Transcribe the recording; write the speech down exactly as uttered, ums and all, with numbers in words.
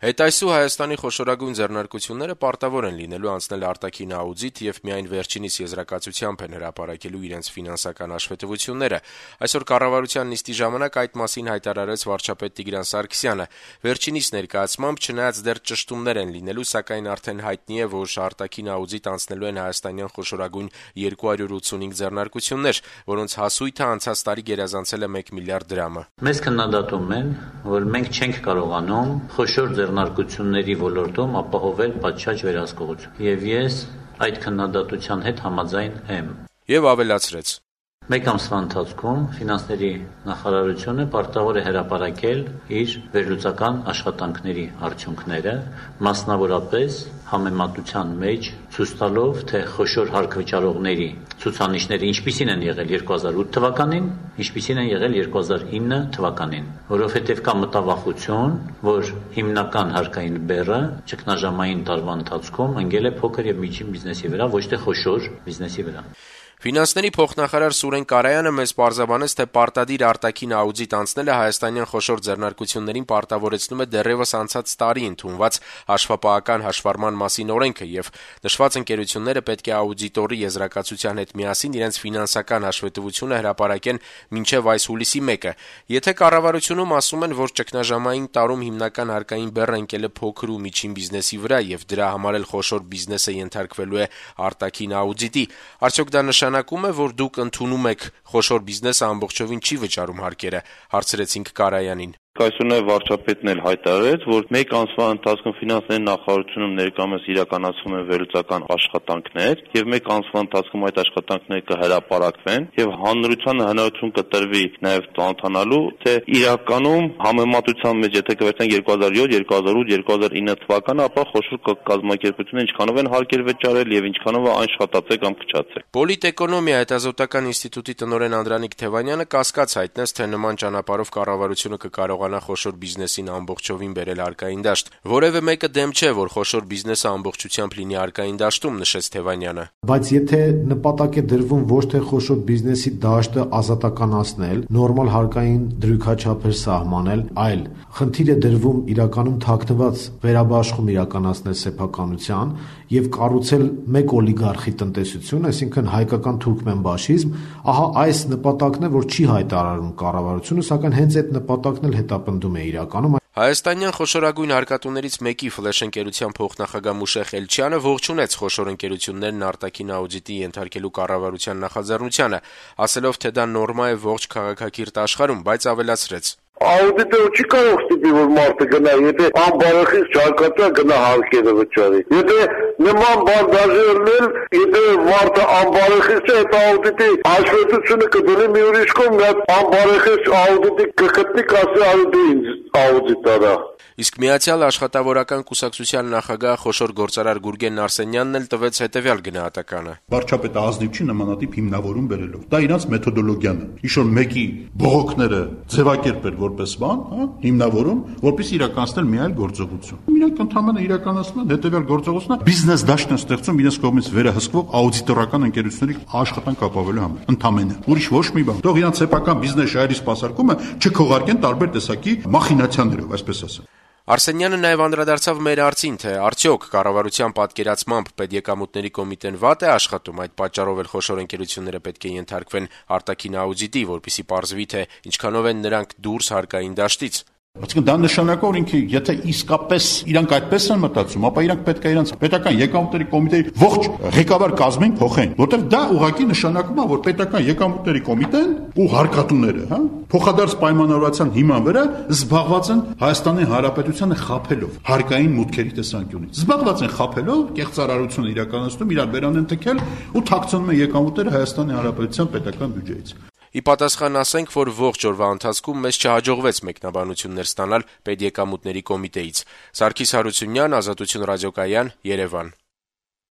Հետայսու Հայաստանի խոշորագույն ձեռնարկությունները պարտավոր են լինելու անցնել արտաքին աուդիտ եւ միայն վերջինիս եզրակացությամբ են հրապարակելու իրենց ֆինանսական հաշվետվությունները։ Այսօր կառավարության նիստի ժամանակ այդ մասին հայտարարեց վարչապետ Տիգրան Սարգսյանը։ Վերջինիս ներկայացմամբ չնայած դեռ ճշտումներ են լինելու, սակայն արդեն հայտնի է, որ արտաքին աուդիտ անցնելու են հայաստանյան խոշորագույն երկու հարյուր ութսունհինգ ձեռնարկություններ, որոնց հասույթը անցած տարի գերազանցել է մեկ միլիարդ դրամը։ Մեզ քննադատում են, որ մենք չենք կարողանում խոշոր ձեռնարկությունների ոլորտում ապահովել պատշաճ վերահսկողություն։ Եվ ես այդ քննադատության հետ համաձայն եմ։ Եվ ավելացրեց. Մեկ ամսվա ընթացքում ֆինանսների նախարարությունը պարտավոր է հրապարակել իր վերլուծական աշխատանքների արդյունքները, մասնավորապես համեմատության մեջ ցույց տալով, թե խոշոր հարկվճարողների ցուցանիշները ինչպիսին են եղել երկու հազար ութ թվականին, ինչպիսին են եղել երկու հազար ինը թվականին, որովհետև կա մտավախություն, որ հիմնական հարկային բեռը ճգնաժամային տարվա ընթացքում ընկել է փոքր եւ միջին բիզնեսի վրա, ոչ թե խոշոր բիզնեսի վրա։ Ֆինանսների փոխնախարար Սուրեն Կարայանը մեզ պարզաբանեց, թե պարտադիր արտաքին աուդիտ անցնելը հայաստանյան խոշոր ձեռնարկություններին պարտավորեցնում է դեռևս անցած տարի ընդունված հաշվապահական հաշվառման մասին օրենքը եւ նշված ընկերությունները պետք է աուդիտորի եզրակացության հետ միասին իրենց ֆինանսական հաշվետվությունը հրապարակեն մինչեւ այս հուլիսի մեկը։ Եթե կառավարությունում ասում են, որ ճգնաժամային տարում հիմնական հարկային բեռը ընկել է փոքր ու միջին բիզնեսի վրա եւ դրա համար էլ խոշոր բիզնեսը ենթարկվելու է արտաքին աուդիտի, արդյոք դա նշանակում է, որ դուք ընդունում եք խոշոր բիզնեսը ամբողջովին չի վճարում հարկերը, հարցրեցինք Կարայանին։ Այսօր նաև վարչապետն էլ հայտարարեց, որ մեկ ամսվա ընթացքում ֆինանսների նախարարությունում ներկայումս իրականացվում են վերլուծական աշխատանքներ եւ մեկ ամսվա ընթացքում այդ աշխատանքները կհրապարակվեն եւ հանրությանը հնարավորություն կտրվի նաև ծանոթանալու, թե իրականում համեմատության մեջ եթե կվերցնենք երկու հազար յոթ, երկու հազար ութ, երկու հազար ինը թվականը, ապա խոշոր կազմակերպությունները ինչքանով են հարկեր վճարել եւ ինչքանով է այն շատացել կամ քչացել։ Պոլիտէկոնոմիա հետազոտական ինստիտուտի տնօրեն Անդրանիկ Թևանյանը կասկած հայտնեց, թե նման ճանապարհով կառավարությունը կկարողանա խոշոր բիզնեսին ամբողջովին բերել հարկային դաշտ։ Որևէ մեկը դեմ չէ, որ խոշոր բիզնեսը ամբողջությամբ լինի հարկային դաշտում, նշեց Թևանյանը։ Բայց եթե նպատակ է դրվում ոչ թե խոշոր բիզնեսի դաշտը ազատականացնել, նորմալ հարկային դրույքաչափեր սահմանել, այլ խնդիր է դրվում իրականում թաքնված վերաբաշխում իրականացնել սեփականության եւ կառուցել մեկ օլիգարխի տնտեսություն, այսինքն հայկական թուրքմենբաշիզմ, ահա այս նպատակն է, որ չի հայտարարում կառավարությունը, սակայն հենց այդ նպատակն էլ հետապնդում է իրականում։ Հայաստանյան խոշորագույն հարկատուներից մեկի ֆլեշ ընկերության փոխնախագահ Մուշեղ Էլչյանը ողջունեց խոշոր ընկերություններն արտաքին աուդիտի ենթարկելու կառավարության նախաձեռնությանը, ասելով, թե դա նորմա է ողջ քաղաքակիրթ աշխարհում, բայց ավելացրեց. Աուդիտը չի կարող ստիպի, որ մարդը գնա, եթե անբարախիղճ չհարկածա գնա հարկերը վճարի։ Եթե նման բան դաժե ելնել, եթե մարդը անբարախիղճ է, այդ աուդիտի հաշվետվությունը կդնի մի ուրիշ կողմ, նա անբարախիղճ աուդիտի կգտնի, կասի այդի ինձ աուդիտ արա։ Իսկ Միացյալ Աշխատավորական կուսակցության նախագահ խոշոր գործարար Գուրգեն Արսենյանն էլ տվեց հետևյալ գնահատականը. Վարչապետը ազնիվ չի նմանատիպ հիմնավորում բերելով։ Դա իրանց մեթոդոլոգիան է։ Իշոր մեկի բողոքները ձևակերպել որպես բան, հա, հիմնավորում, որպես իրականացնել մի այլ գործողություն։ Իրանք ընդհանրապես իրականացնում են հետևյալ գործողությունը, բիզնես դաշտն է ստեղծում իրենց կողմից վերահսկվող աուդիտորական ընկերությունների աշխատանք ապահովելու համար։ Ընդհանրապես ուրիշ ոչ մի բան։ Թող իրանց սեփական բիզնես շահերի սպասարկումը չքողարկեն տարբեր տեսակի մախինացիաներով, այսպես ասեմ։ Արսենյանը նաև անդրադարձավ մեր հարցին, թե արդյոք կառավարության պատկերացմամբ պետեկամուտների կոմիտեն վատ է աշխատում, այդ պատճառով էլ խոշոր ընկերությունները պետք է ենթարկվեն արտաքին աուդիտի, որպեսզի պարզվի, թե ինչքանով են նրանք դուրս հարկային դաշտից։ Այսինքն դա նշանակող ինքը, եթե իսկապես իրանք այդպես են մտածում, ապա իրանք պետք է իրանք պետական եկամուտների կոմիտեի ողջ ղեկավար կազմին փոխեն, որտեղ դա ուղղակի նշանակում է, որ պետական եկամուտների կոմիտեն ու հարկատուները, հա, փոխադարձ պայմանավորվածության հիման վրա զբաղված են Հայաստանի Հանրապետությանը խաբելով հարկային մուտքերի տեսանկյունից։ Զբաղված են խաբելով, կեղծարարություն իրականացնում, իրար բերան են տքել ու թաքցնում են եկամուտները Հայաստանի Հանրապետության պետական բյուջեից։ Ի պատասխան ասենք, որ ողջ օրվա ընթացքում մեզ չհաջողվեց մեկնաբանություններ ստանալ պետեկամուտների կոմիտեից։ Սարգիս Հարությունյան, Ազատություն ռադիոկայան, Երևան։